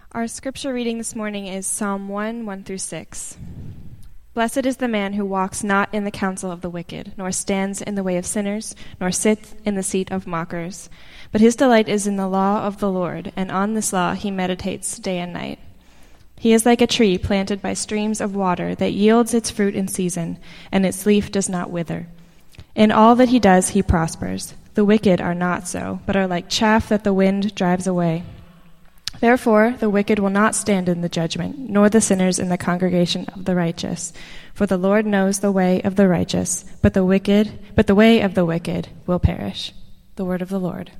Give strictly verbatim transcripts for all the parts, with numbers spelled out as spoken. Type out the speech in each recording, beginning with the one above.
Our scripture reading this morning is Psalm one, one through six. Blessed is the man who walks not in the counsel of the wicked, nor stands in the way of sinners, nor sits in the seat of mockers. But his delight is in the law of the Lord, and on this law he meditates day and night. He is like a tree planted by streams of water that yields its fruit in season, and its leaf does not wither. In all that he does he prospers. The wicked are not so, but are like chaff that the wind drives away. Therefore, the wicked will not stand in the judgment, nor the sinners in the congregation of the righteous. For the Lord knows the way of the righteous, but the wicked, but the way of the wicked will perish. The word of the Lord.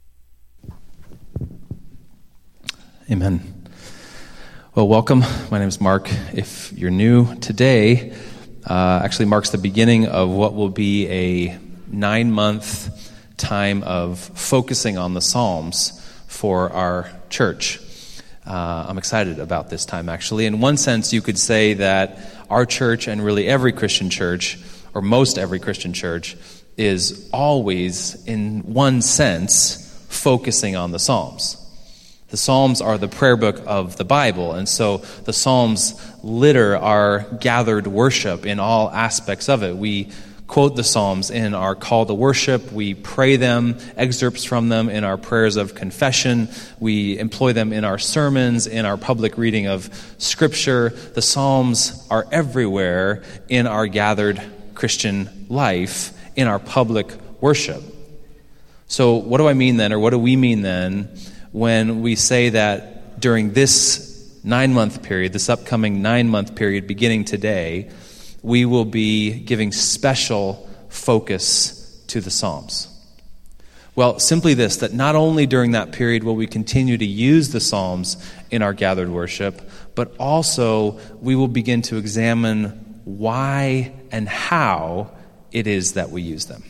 Amen. Well, welcome. My name is Mark. If you're new today, uh, actually marks the beginning of what will be a nine-month time of focusing on the Psalms for our church. Uh, I'm excited about this time, actually. In one sense, you could say that our church, and really every Christian church, or most every Christian church, is always, in one sense, focusing on the Psalms. The Psalms are the prayer book of the Bible, and so the Psalms litter our gathered worship in all aspects of it. We quote the Psalms in our call to worship. We pray them, excerpts from them in our prayers of confession. We employ them in our sermons, in our public reading of Scripture. The Psalms are everywhere in our gathered Christian life, in our public worship. So what do I mean then, or what do we mean then, when we say that during this nine-month period, this upcoming nine-month period beginning today, we will be giving special focus to the Psalms? Well, simply this, that not only during that period will we continue to use the Psalms in our gathered worship, but also we will begin to examine why and how it is that we use them.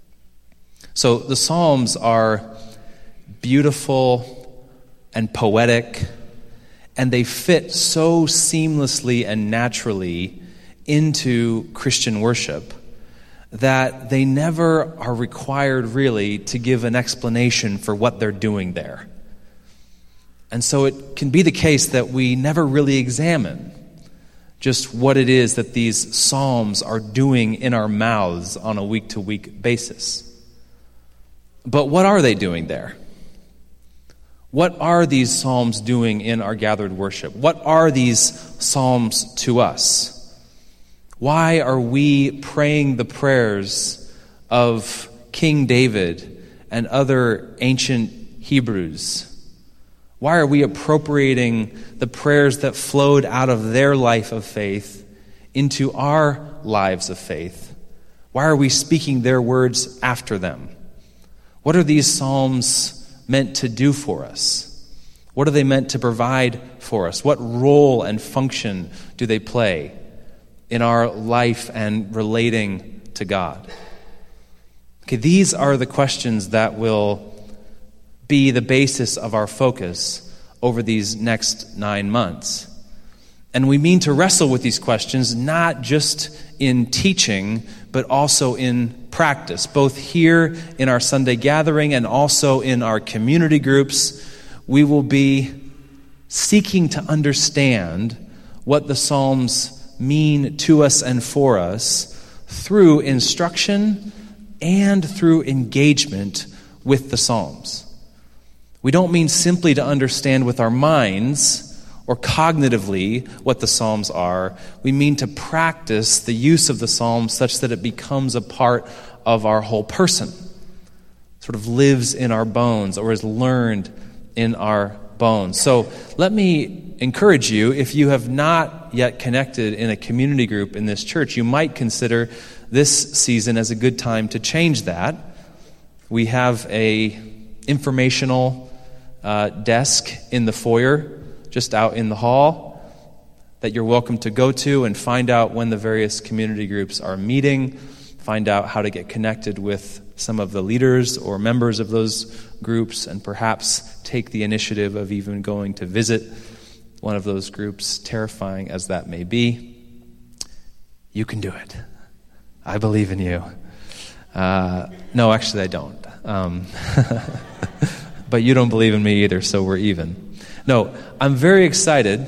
So the Psalms are beautiful and poetic, and they fit so seamlessly and naturally into Christian worship that they never are required really to give an explanation for what they're doing there. And so it can be the case that we never really examine just what it is that these psalms are doing in our mouths on a week-to-week basis. But what are they doing there? What are these psalms doing in our gathered worship? What are these psalms to us? Why are we praying the prayers of King David and other ancient Hebrews? Why are we appropriating the prayers that flowed out of their life of faith into our lives of faith? Why are we speaking their words after them? What are these psalms meant to do for us? What are they meant to provide for us? What role and function do they play in our life and relating to God? Okay, these are the questions that will be the basis of our focus over these next nine months. And we mean to wrestle with these questions not just in teaching, but also in practice, both here in our Sunday gathering and also in our community groups. We will be seeking to understand what the Psalms mean to us and for us through instruction and through engagement with the Psalms. We don't mean simply to understand with our minds or cognitively what the Psalms are. We mean to practice the use of the Psalms such that it becomes a part of our whole person, sort of lives in our bones or is learned in our bones. So let me encourage you, if you have not yet connected in a community group in this church, you might consider this season as a good time to change that. We have a informational uh, desk in the foyer, just out in the hall, that you're welcome to go to and find out when the various community groups are meeting, find out how to get connected with some of the leaders or members of those groups, and perhaps take the initiative of even going to visit one of those groups, terrifying as that may be. You can do it. I believe in you. Uh, no, actually I don't. Um, but you don't believe in me either, so we're even. No, I'm very excited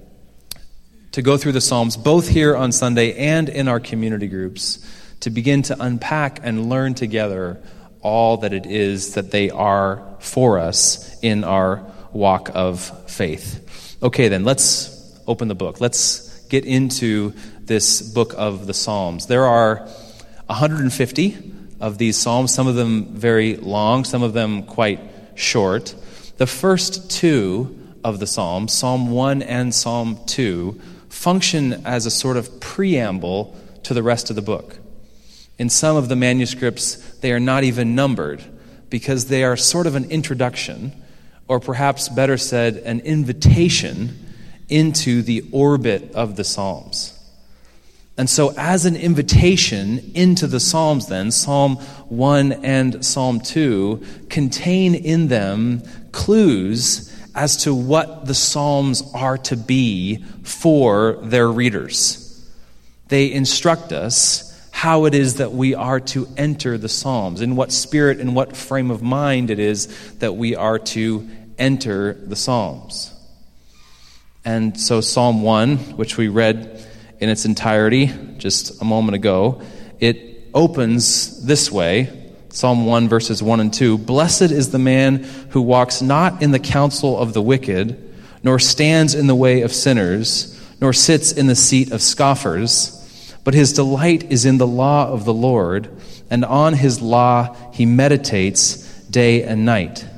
to go through the Psalms, both here on Sunday and in our community groups, to begin to unpack and learn together all that it is that they are for us in our walk of faith. Okay, then, let's open the book. Let's get into this book of the Psalms. There are one hundred fifty of these Psalms, some of them very long, some of them quite short. The first two of the Psalms, Psalm one and Psalm two, function as a sort of preamble to the rest of the book. In some of the manuscripts, they are not even numbered because they are sort of an introduction, or perhaps better said, an invitation into the orbit of the Psalms. And so as an invitation into the Psalms then, Psalm one and Psalm two contain in them clues as to what the Psalms are to be for their readers. They instruct us how it is that we are to enter the Psalms, in what spirit and what frame of mind it is that we are to enter the Psalms. And so Psalm one, which we read in its entirety just a moment ago, it opens this way. Psalm one, verses one and two, "Blessed is the man who walks not in the counsel of the wicked, nor stands in the way of sinners, nor sits in the seat of scoffers, but his delight is in the law of the Lord, and on his law he meditates day and night."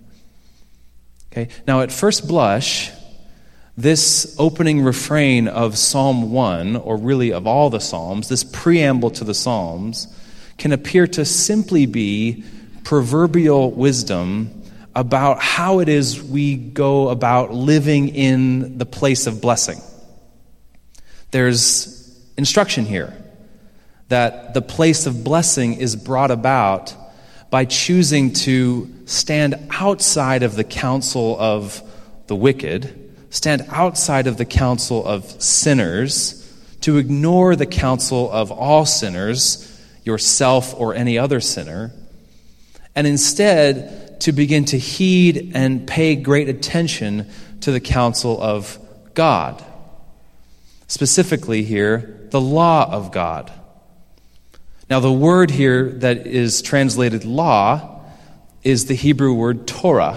Okay. Now, at first blush, this opening refrain of Psalm one, or really of all the Psalms, this preamble to the Psalms, can appear to simply be proverbial wisdom about how it is we go about living in the place of blessing. There's instruction here that the place of blessing is brought about by choosing to stand outside of the counsel of the wicked, stand outside of the counsel of sinners, to ignore the counsel of all sinners, yourself or any other sinner, and instead to begin to heed and pay great attention to the counsel of God. Specifically here, the law of God. Now, the word here that is translated law is the Hebrew word Torah,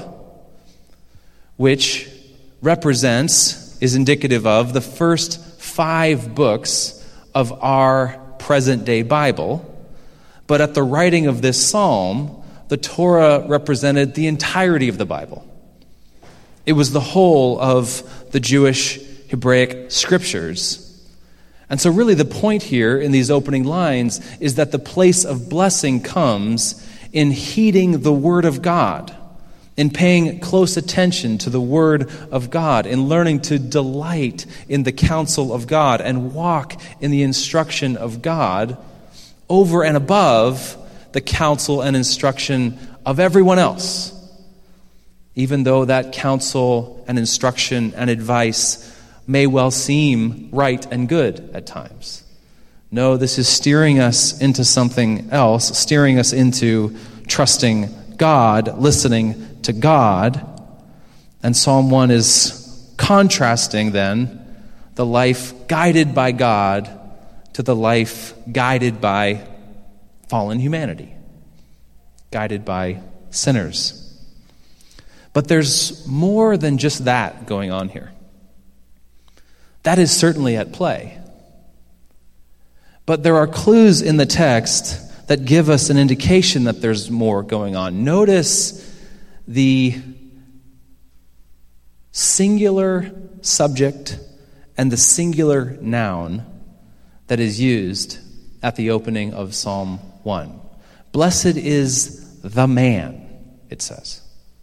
which represents, is indicative of, the first five books of our present-day Bible. But at the writing of this psalm, the Torah represented the entirety of the Bible. It was the whole of the Jewish Hebraic scriptures. And so really the point here in these opening lines is that the place of blessing comes in heeding the Word of God, in paying close attention to the Word of God, in learning to delight in the counsel of God and walk in the instruction of God over and above the counsel and instruction of everyone else, even though that counsel and instruction and advice may well seem right and good at times. No, this is steering us into something else, steering us into trusting God, listening to God. And Psalm one is contrasting then the life guided by God to the life guided by fallen humanity, guided by sinners. But there's more than just that going on here. That is certainly at play. But there are clues in the text that give us an indication that there's more going on. Notice the singular subject and the singular noun that is used at the opening of Psalm one. Blessed is the man, it says.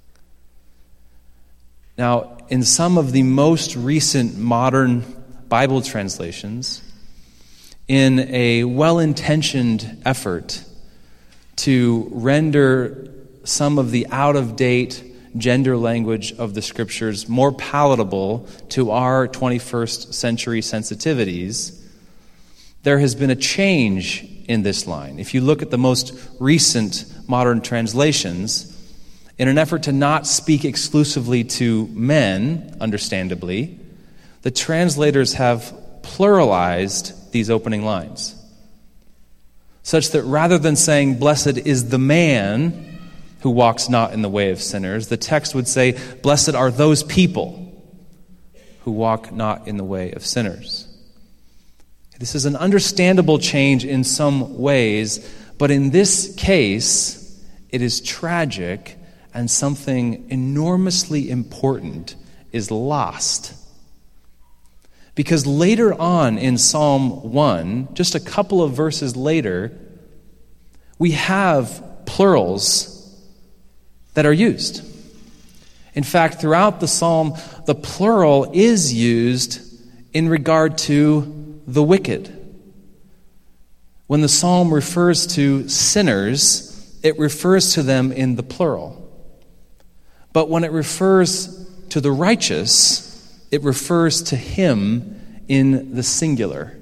Now, in some of the most recent modern Bible translations, in a well-intentioned effort to render some of the out-of-date gender language of the Scriptures more palatable to our twenty-first century sensitivities, there has been a change in this line. If you look at the most recent modern translations, In an effort to not speak exclusively to men, understandably, the translators have pluralized these opening lines, such that rather than saying, "Blessed is the man who walks not in the way of sinners," the text would say, "Blessed are those people who walk not in the way of sinners." This is an understandable change in some ways, but in this case, it is tragic, and something enormously important is lost. Because later on in Psalm one, just a couple of verses later, we have plurals that are used. In fact, throughout the psalm, the plural is used in regard to the wicked. When the psalm refers to sinners, it refers to them in the plural. But when it refers to the righteous, it refers to him in the singular.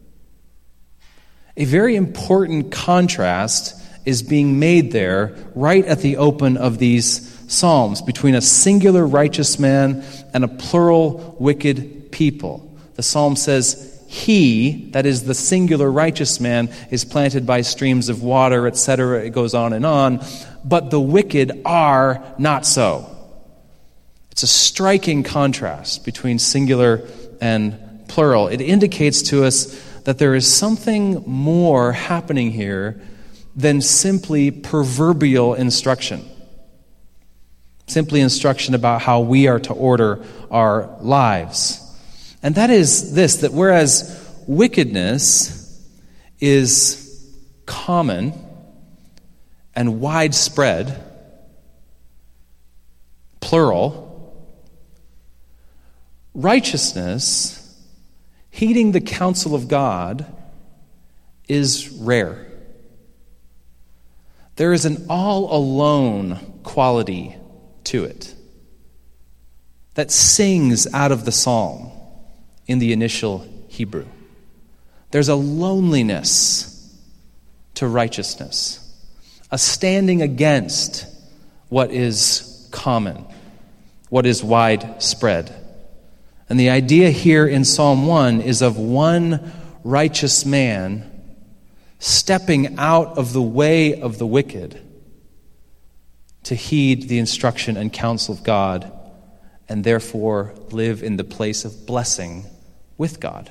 A very important contrast is being made there right at the open of these psalms between a singular righteous man and a plural wicked people. The psalm says, "He," that is the singular righteous man, "is planted by streams of water," et cetera. It goes on and on. "But the wicked are not so." It's a striking contrast between singular and plural. It indicates to us that there is something more happening here than simply proverbial instruction. Simply instruction about how we are to order our lives. And that is this, that whereas wickedness is common and widespread, plural, righteousness, heeding the counsel of God, is rare. There is an all-alone quality to it that sings out of the psalm in the initial Hebrew. There's a loneliness to righteousness, a standing against what is common, what is widespread. And the idea here in Psalm one is of one righteous man stepping out of the way of the wicked to heed the instruction and counsel of God, and therefore live in the place of blessing with God.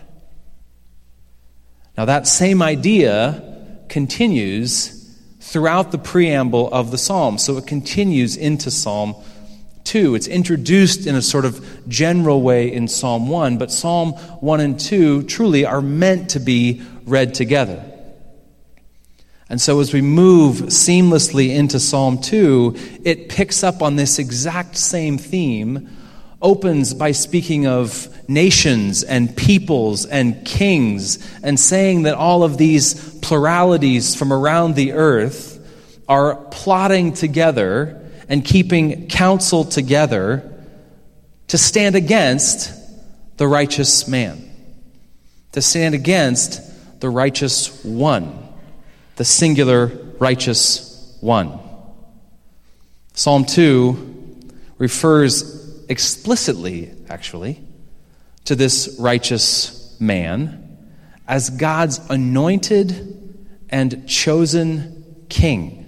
Now that same idea continues throughout the preamble of the psalm. So it continues into Psalm two. It's introduced in a sort of general way in Psalm one, but Psalm one and two truly are meant to be read together. And so as we move seamlessly into Psalm two, it picks up on this exact same theme, opens by speaking of nations and peoples and kings, and saying that all of these pluralities from around the earth are plotting together and keeping counsel together to stand against the righteous man, to stand against the righteous one, the singular righteous one. Psalm two refers explicitly, actually, to this righteous man as God's anointed and chosen king.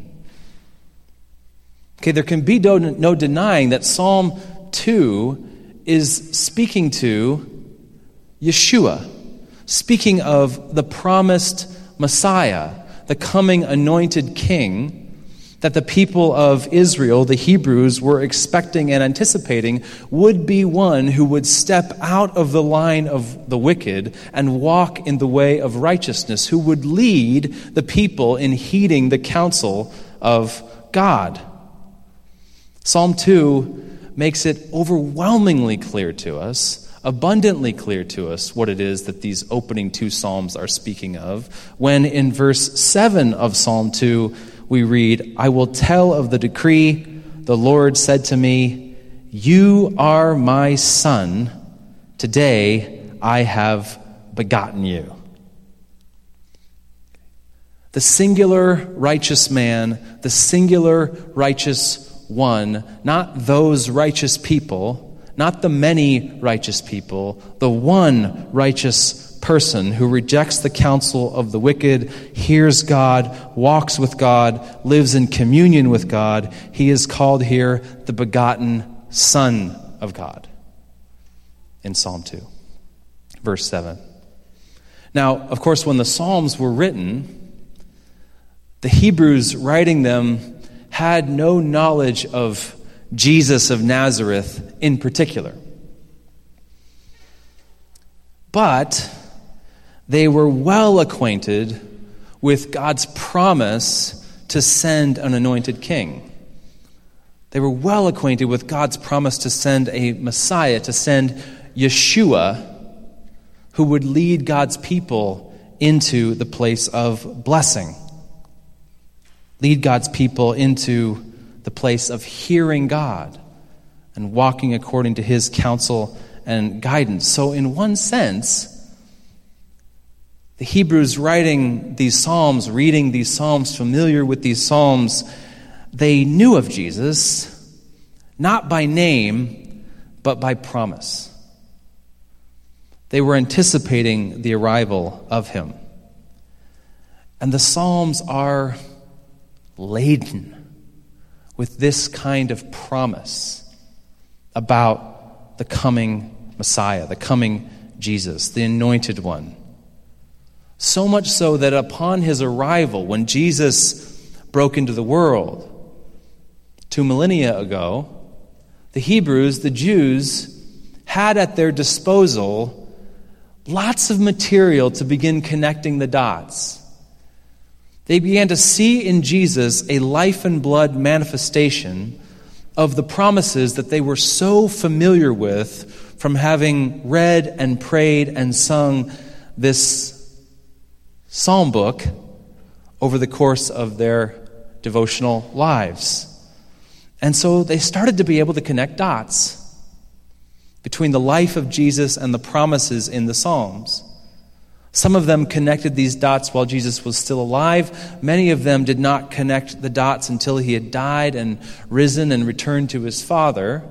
Okay, there can be no, no denying that Psalm two is speaking to Yeshua, speaking of the promised Messiah, the coming anointed king that the people of Israel, the Hebrews, were expecting and anticipating would be one who would step out of the line of the wicked and walk in the way of righteousness, who would lead the people in heeding the counsel of God. Psalm two makes it overwhelmingly clear to us, abundantly clear to us, what it is that these opening two psalms are speaking of, when in verse seven of Psalm two, we read, "I will tell of the decree. The Lord said to me, 'You are my son. Today I have begotten you.'" The singular righteous man, the singular righteous one, not those righteous people, not the many righteous people, the one righteous person who rejects the counsel of the wicked, hears God, walks with God, lives in communion with God. He is called here the begotten Son of God in Psalm two, verse seven. Now, of course, when the Psalms were written, the Hebrews writing them had no knowledge of Jesus of Nazareth in particular. But they were well acquainted with God's promise to send an anointed king. They were well acquainted with God's promise to send a Messiah, to send Yeshua, who would lead God's people into the place of blessing. Lead God's people into the place of hearing God and walking according to his counsel and guidance. So in one sense, the Hebrews writing these Psalms, reading these Psalms, familiar with these Psalms, they knew of Jesus, not by name, but by promise. They were anticipating the arrival of him. And the Psalms are laden with this kind of promise about the coming Messiah, the coming Jesus, the anointed one. So much so that upon his arrival, when Jesus broke into the world two millennia ago, the Hebrews, the Jews, had at their disposal lots of material to begin connecting the dots. They began to see in Jesus a life and blood manifestation of the promises that they were so familiar with from having read and prayed and sung this psalm book over the course of their devotional lives. And so they started to be able to connect dots between the life of Jesus and the promises in the Psalms. Some of them connected these dots while Jesus was still alive. Many of them did not connect the dots until he had died and risen and returned to his Father.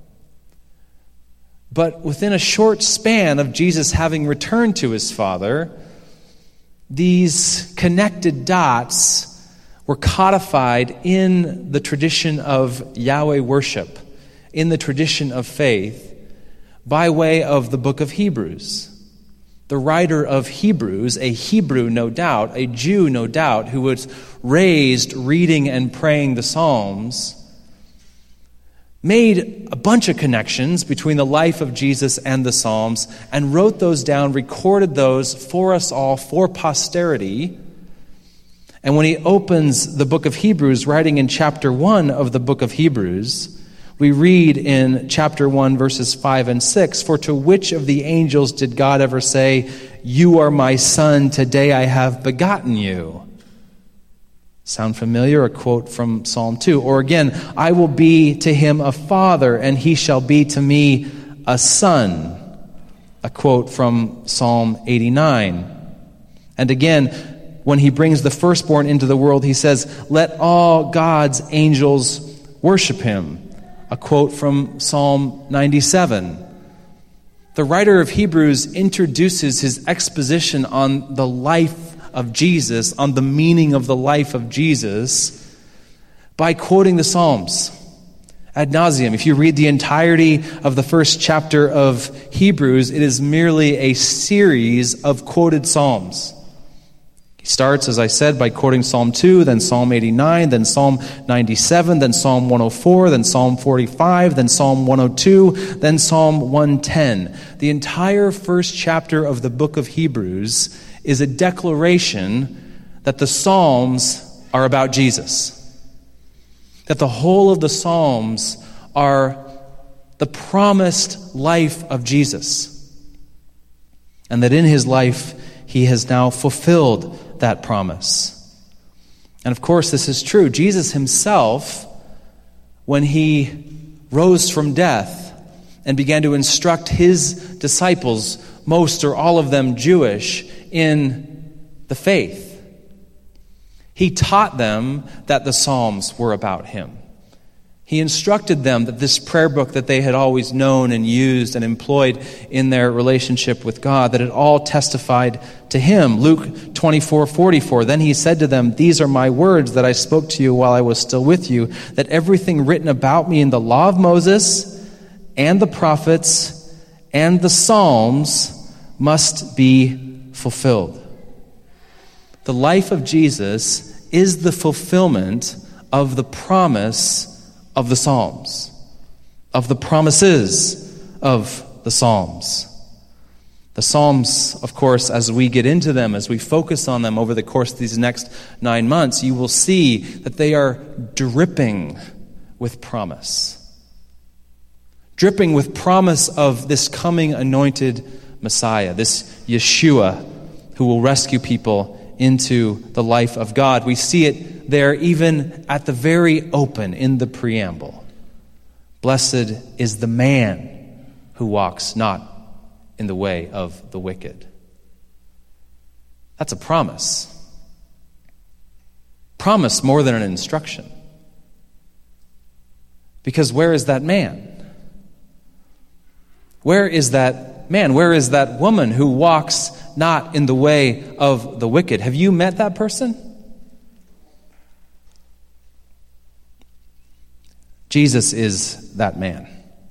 But within a short span of Jesus having returned to his Father, these connected dots were codified in the tradition of Yahweh worship, in the tradition of faith, by way of the book of Hebrews. The writer of Hebrews, a Hebrew no doubt, a Jew no doubt, who was raised reading and praying the Psalms, made a bunch of connections between the life of Jesus and the Psalms and wrote those down, recorded those for us all, for posterity. And when he opens the book of Hebrews, writing in chapter one of the book of Hebrews, we read in chapter one, verses five and six, "For to which of the angels did God ever say, 'You are my son, today I have begotten you'?" Sound familiar? A quote from Psalm two. Or again, "I will be to him a father, and he shall be to me a son." A quote from Psalm eighty-nine. And again, when he brings the firstborn into the world, he says, "Let all God's angels worship him." A quote from Psalm ninety-seven. The writer of Hebrews introduces his exposition on the life of Jesus, on the meaning of the life of Jesus, by quoting the Psalms ad nauseum. If you read the entirety of the first chapter of Hebrews, it is merely a series of quoted Psalms. He starts, as I said, by quoting Psalm two, then Psalm eighty-nine, then Psalm ninety-seven, then Psalm one oh four, then Psalm forty-five, then Psalm one oh two, then Psalm one ten. The entire first chapter of the book of Hebrews is a declaration that the Psalms are about Jesus. That the whole of the Psalms are the promised life of Jesus. And that in his life, he has now fulfilled that promise. And of course, this is true. Jesus himself, when he rose from death and began to instruct his disciples, most or all of them Jewish, in the faith, he taught them that the Psalms were about him. He instructed them that this prayer book that they had always known and used and employed in their relationship with God, that it all testified to him. Luke twenty-four forty-four, then he said to them, these are my words that I spoke to you while I was still with you, that everything written about me in the law of Moses and the prophets and the Psalms must be fulfilled. The life of Jesus is the fulfillment of the promise of the Psalms, of the promises of the Psalms. The Psalms, of course, as we get into them, as we focus on them over the course of these next nine months, you will see that they are dripping with promise. Dripping with promise of this coming anointed Messiah, this Yeshua who will rescue people into the life of God. We see it there even at the very open in the preamble. Blessed is the man who walks not in the way of the wicked. That's a promise. Promise more than an instruction. Because where is that man? Where is that man? Where is that woman who walks not in the way of the wicked? Have you met that person? Jesus is that man.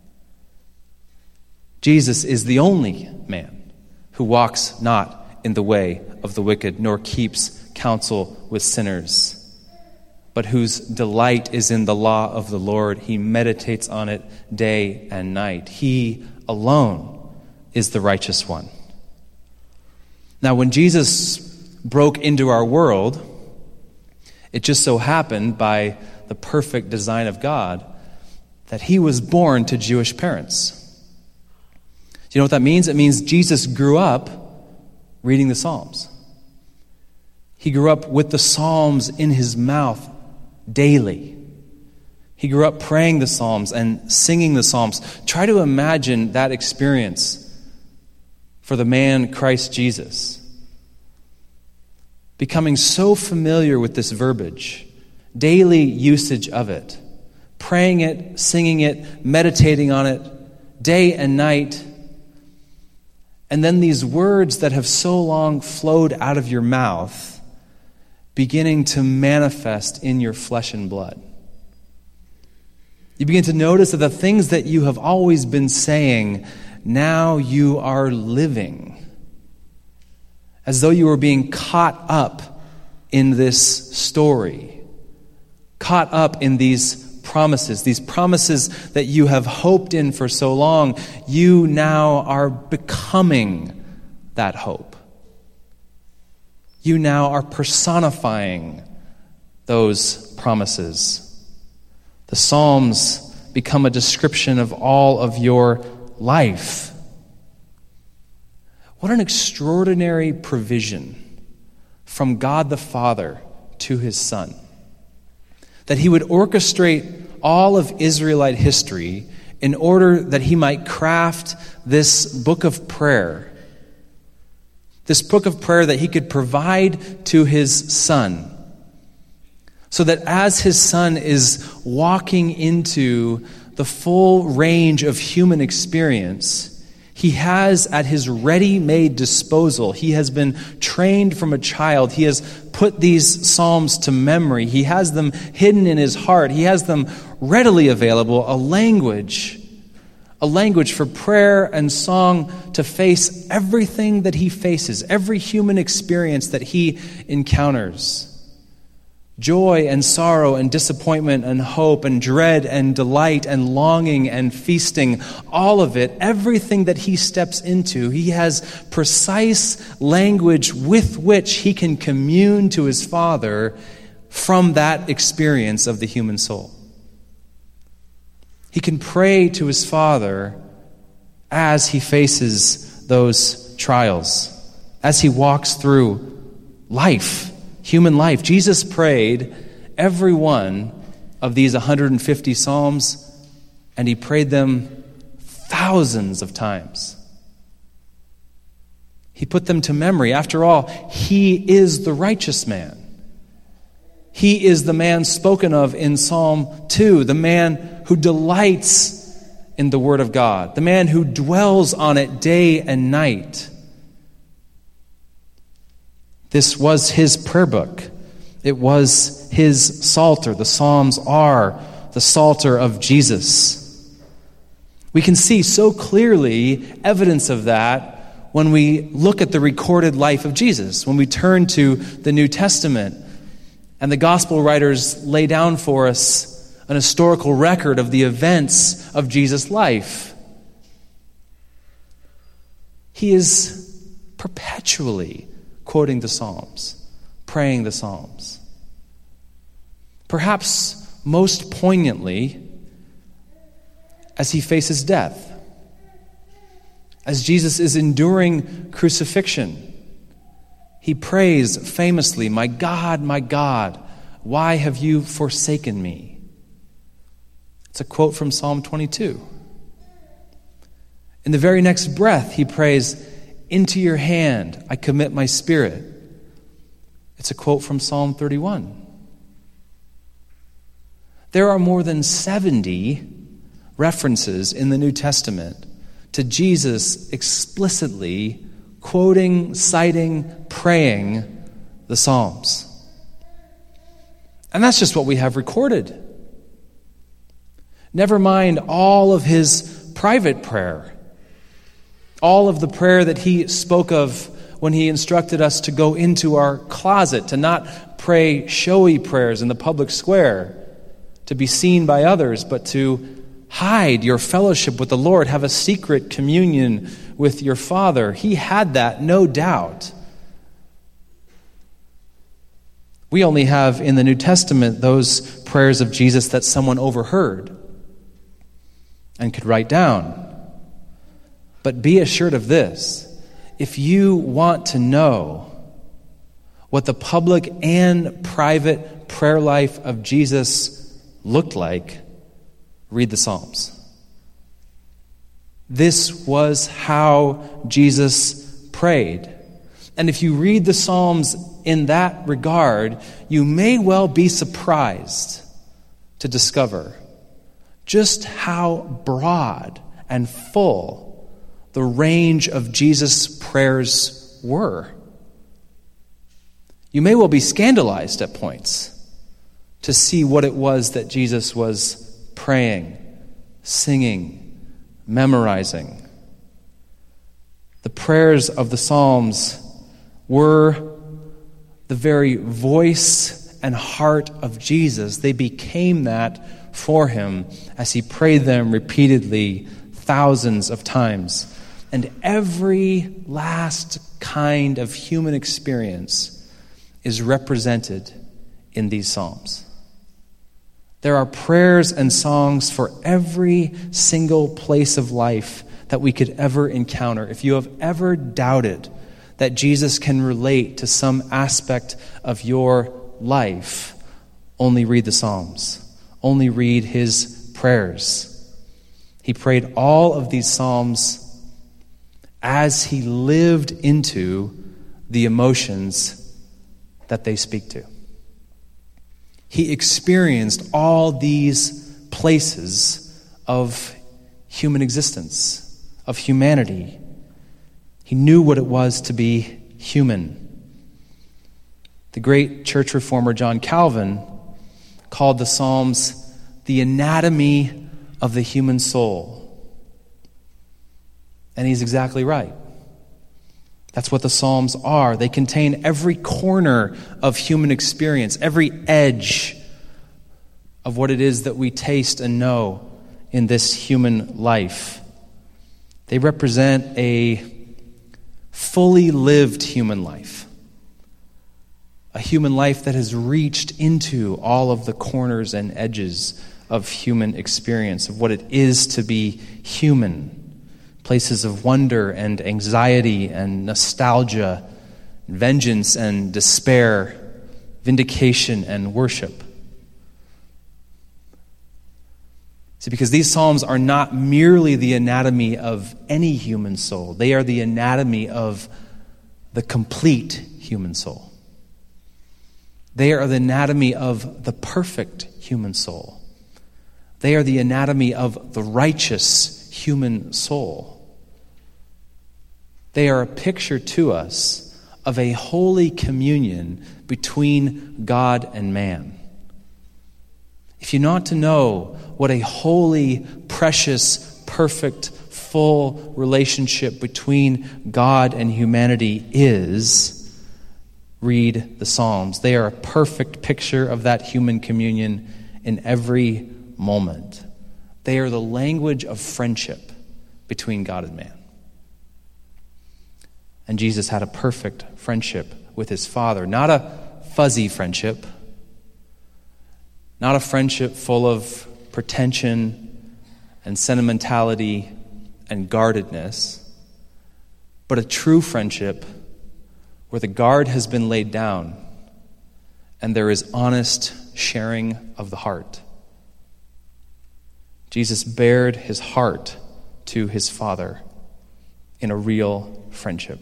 Jesus is the only man who walks not in the way of the wicked, nor keeps counsel with sinners, but whose delight is in the law of the Lord. He meditates on it day and night. He alone is the righteous one. Now, when Jesus broke into our world, it just so happened by the perfect design of God that he was born to Jewish parents. Do you know what that means? It means Jesus grew up reading the Psalms. He grew up with the Psalms in his mouth daily. He grew up praying the Psalms and singing the Psalms. Try to imagine that experience for the man Christ Jesus. Becoming so familiar with this verbiage, daily usage of it, praying it, singing it, meditating on it, day and night. And then these words that have so long flowed out of your mouth beginning to manifest in your flesh and blood. You begin to notice that the things that you have always been saying, now you are living. As though you were being caught up in this story. Caught up in these promises. These promises that you have hoped in for so long. You now are becoming that hope. You now are personifying those promises. The Psalms become a description of all of your life. What an extraordinary provision from God the Father to his Son. That he would orchestrate all of Israelite history in order that he might craft this book of prayer. This book of prayer that he could provide to his Son. So that as his Son is walking into the full range of human experience, he has at his ready-made disposal, he has been trained from a child, he has put these psalms to memory, he has them hidden in his heart, he has them readily available, a language, a language for prayer and song to face everything that he faces, every human experience that he encounters. Joy and sorrow and disappointment and hope and dread and delight and longing and feasting, all of it, everything that he steps into, he has precise language with which he can commune to his Father from that experience of the human soul. He can pray to his Father as he faces those trials, as he walks through life. Human life. Jesus prayed every one of these one hundred fifty psalms, and he prayed them thousands of times. He put them to memory. After all, he is the righteous man. He is the man spoken of in Psalm two, the man who delights in the Word of God, the man who dwells on it day and night. This was his prayer book. It was his psalter. The Psalms are the psalter of Jesus. We can see so clearly evidence of that when we look at the recorded life of Jesus, when we turn to the New Testament and the gospel writers lay down for us an historical record of the events of Jesus' life. He is perpetually quoting the Psalms, praying the Psalms. Perhaps most poignantly, as he faces death, as Jesus is enduring crucifixion, he prays famously, "My God, my God, why have you forsaken me?" It's a quote from Psalm twenty-two. In the very next breath, he prays, "Into your hand I commit my spirit." It's a quote from Psalm thirty-one. There are more than seventy references in the New Testament to Jesus explicitly quoting, citing, praying the Psalms. And that's just what we have recorded. Never mind all of his private prayer, all of the prayer that he spoke of when he instructed us to go into our closet, to not pray showy prayers in the public square, to be seen by others, but to hide your fellowship with the Lord, have a secret communion with your Father. He had that, no doubt. We only have in the New Testament those prayers of Jesus that someone overheard and could write down. But be assured of this: if you want to know what the public and private prayer life of Jesus looked like, read the Psalms. This was how Jesus prayed. And if you read the Psalms in that regard, you may well be surprised to discover just how broad and full the range of Jesus' prayers were. You may well be scandalized at points to see what it was that Jesus was praying, singing, memorizing. The prayers of the Psalms were the very voice and heart of Jesus. They became that for him as he prayed them repeatedly, thousands of times. And every last kind of human experience is represented in these Psalms. There are prayers and songs for every single place of life that we could ever encounter. If you have ever doubted that Jesus can relate to some aspect of your life, only read the Psalms. Only read his prayers. He prayed all of these Psalms as he lived into the emotions that they speak to. He experienced all these places of human existence, of humanity. He knew what it was to be human. The great church reformer John Calvin called the Psalms the anatomy of the human soul. And he's exactly right. That's what the Psalms are. They contain every corner of human experience, every edge of what it is that we taste and know in this human life. They represent a fully lived human life, a human life that has reached into all of the corners and edges of human experience, of what it is to be human. Places of wonder and anxiety and nostalgia, vengeance and despair, vindication and worship. See, because these Psalms are not merely the anatomy of any human soul, they are the anatomy of the complete human soul. They are the anatomy of the perfect human soul. They are the anatomy of the righteous human soul. They are a picture to us of a holy communion between God and man. If you want to know what a holy, precious, perfect, full relationship between God and humanity is, read the Psalms. They are a perfect picture of that human communion in every moment. They are the language of friendship between God and man. And Jesus had a perfect friendship with his Father. Not a fuzzy friendship. Not a friendship full of pretension and sentimentality and guardedness. But a true friendship where the guard has been laid down and there is honest sharing of the heart. Jesus bared his heart to his Father in a real friendship.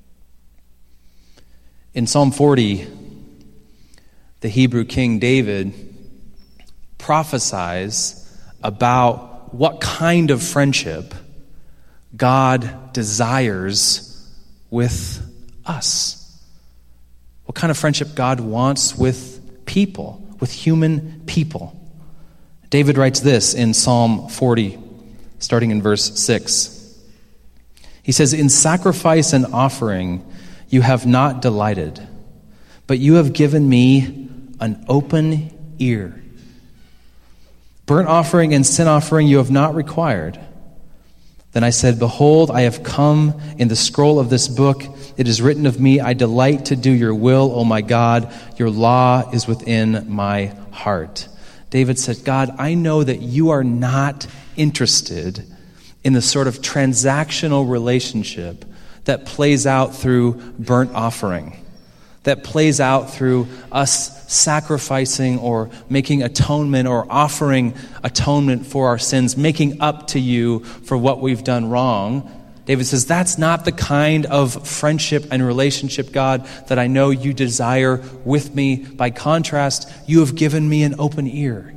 In Psalm forty, the Hebrew king David prophesies about what kind of friendship God desires with us. What kind of friendship God wants with people, with human people. David writes this in Psalm forty, starting in verse six. He says, "In sacrifice and offering you have not delighted, but you have given me an open ear. Burnt offering and sin offering you have not required. Then I said, Behold, I have come in the scroll of this book. It is written of me, I delight to do your will, O my God. Your law is within my heart." David said, God, I know that you are not interested in the sort of transactional relationship that plays out through burnt offering, that plays out through us sacrificing or making atonement or offering atonement for our sins, making up to you for what we've done wrong. David says, that's not the kind of friendship and relationship, God, that I know you desire with me. By contrast, you have given me an open ear.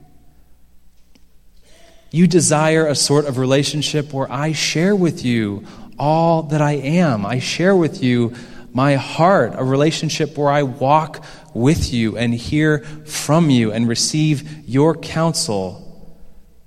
You desire a sort of relationship where I share with you all that I am. I share with you my heart, a relationship where I walk with you and hear from you and receive your counsel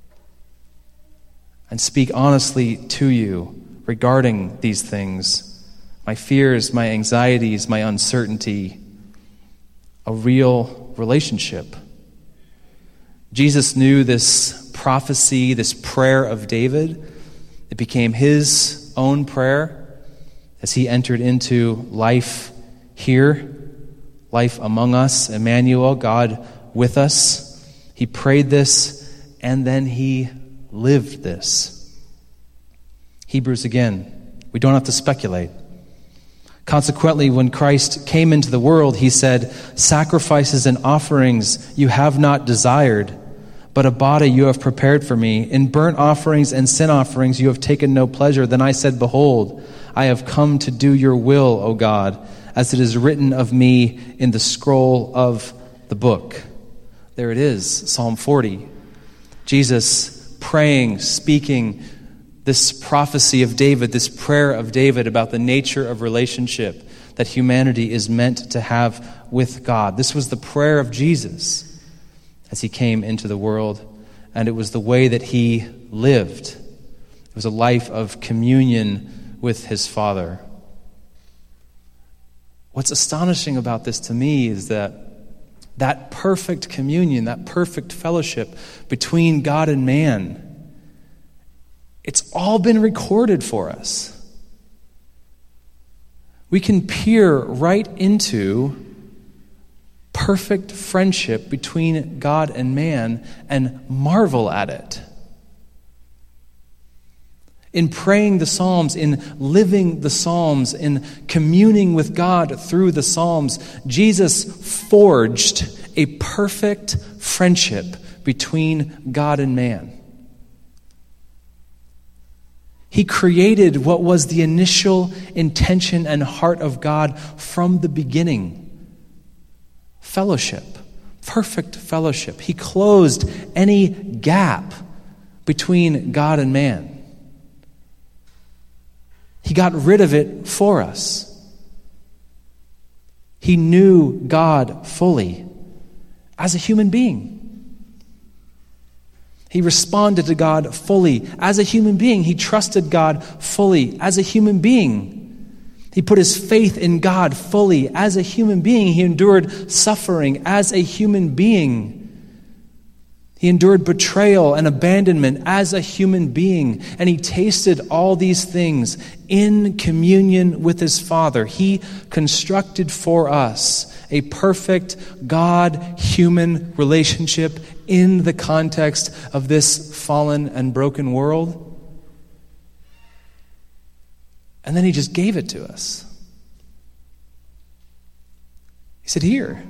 and speak honestly to you regarding these things, my fears, my anxieties, my uncertainty, a real relationship. Jesus knew this prophecy, this prayer of David. It became his own prayer as he entered into life here, life among us, Emmanuel, God with us. He prayed this, and then he lived this. Hebrews again, we don't have to speculate. Consequently, when Christ came into the world, he said, sacrifices and offerings you have not desired, but a body you have prepared for me. In burnt offerings and sin offerings you have taken no pleasure. Then I said, Behold, I have come to do your will, O God, as it is written of me in the scroll of the book. There it is, Psalm forty. Jesus praying, speaking this prophecy of David, this prayer of David about the nature of relationship that humanity is meant to have with God. This was the prayer of Jesus as he came into the world, and it was the way that he lived. It was a life of communion with his Father. What's astonishing about this to me is that that perfect communion, that perfect fellowship between God and man, it's all been recorded for us. We can peer right into perfect friendship between God and man and marvel at it. In praying the Psalms, in living the Psalms, in communing with God through the Psalms, Jesus forged a perfect friendship between God and man. He created what was the initial intention and heart of God from the beginning. fellowship, perfect fellowship. He closed any gap between God and man. He got rid of it for us. He knew God fully as a human being. He responded to God fully as a human being. He trusted God fully as a human being. He put his faith in God fully as a human being. He endured suffering as a human being. He endured betrayal and abandonment as a human being. And he tasted all these things in communion with his Father. He constructed for us a perfect God-human relationship in the context of this fallen and broken world. And then he just gave it to us. He said, here,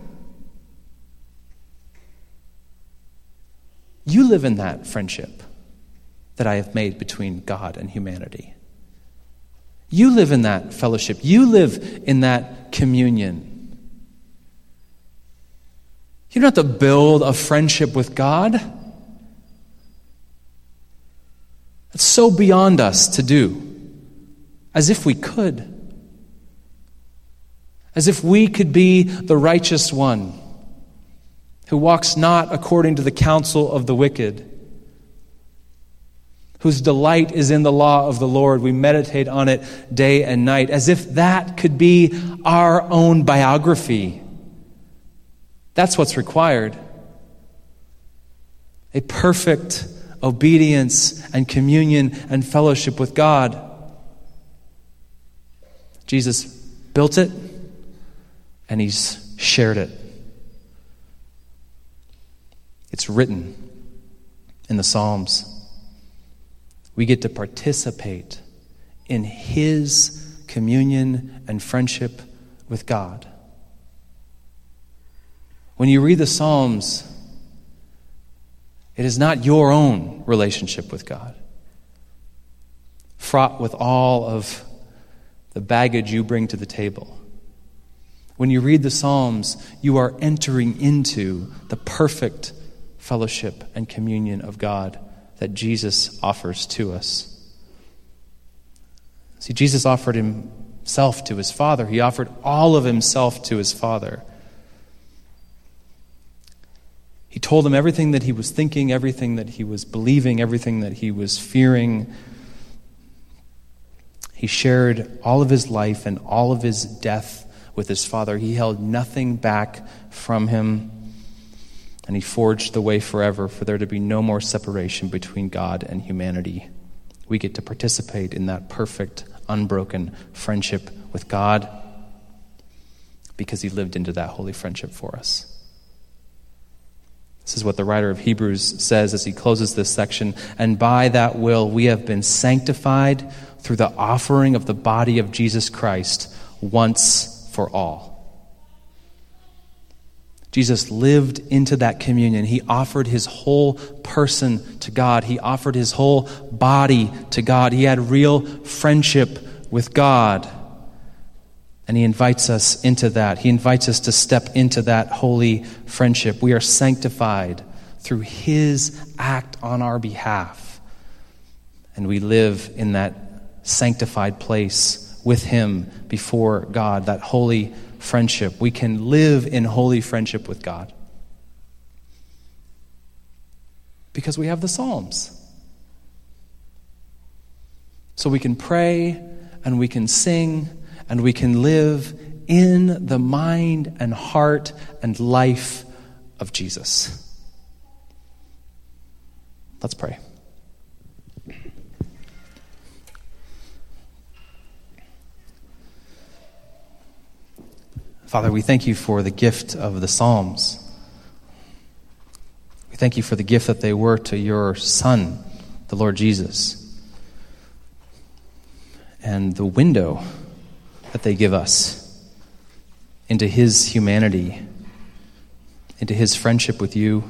you live in that friendship that I have made between God and humanity. You live in that fellowship. You live in that communion. You don't have to build a friendship with God. It's so beyond us to do. As if we could. As if we could be the righteous one who walks not according to the counsel of the wicked, whose delight is in the law of the Lord. We meditate on it day and night, as if that could be our own biography. That's what's required. A perfect obedience and communion and fellowship with God. Jesus built it, and he's shared it. It's written in the Psalms. We get to participate in his communion and friendship with God. When you read the Psalms, it is not your own relationship with God, fraught with all of the baggage you bring to the table. When you read the Psalms, you are entering into the perfect fellowship and communion of God that Jesus offers to us. See, Jesus offered himself to his Father. He offered all of himself to his Father. He told him everything that he was thinking, everything that he was believing, everything that he was fearing. He shared all of his life and all of his death with his Father. He held nothing back from him, and he forged the way forever for there to be no more separation between God and humanity. We get to participate in that perfect, unbroken friendship with God because he lived into that holy friendship for us. This is what the writer of Hebrews says as he closes this section. And by that will we have been sanctified through the offering of the body of Jesus Christ once for all. Jesus lived into that communion. He offered his whole person to God. He offered his whole body to God. He had real friendship with God. And he invites us into that. He invites us to step into that holy friendship. We are sanctified through his act on our behalf. And we live in that sanctified place with him before God, that holy friendship. We can live in holy friendship with God because we have the Psalms. So we can pray and we can sing and we can live in the mind and heart and life of Jesus. Let's pray. Father, we thank you for the gift of the Psalms. We thank you for the gift that they were to your Son, the Lord Jesus, and the window that they give us into his humanity, into his friendship with you,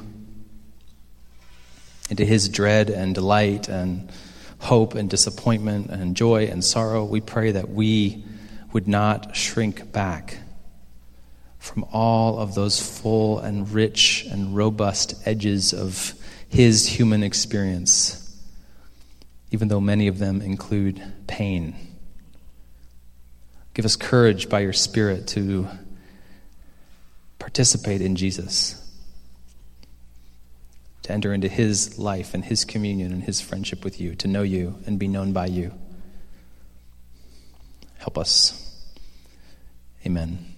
into his dread and delight and hope and disappointment and joy and sorrow. We pray that we would not shrink back from all of those full and rich and robust edges of his human experience, even though many of them include pain. Give us courage by your Spirit to participate in Jesus, to enter into his life and his communion and his friendship with you, to know you and be known by you. Help us. Amen.